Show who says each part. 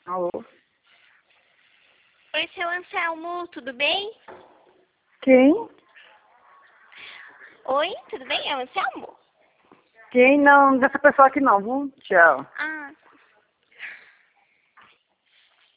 Speaker 1: Alô?
Speaker 2: Oi, seu Anselmo, tudo bem?
Speaker 1: Quem?
Speaker 2: Oi, tudo bem? É o Anselmo?
Speaker 1: Quem? Não, dessa pessoa aqui não, viu? Tchau.
Speaker 2: Ah,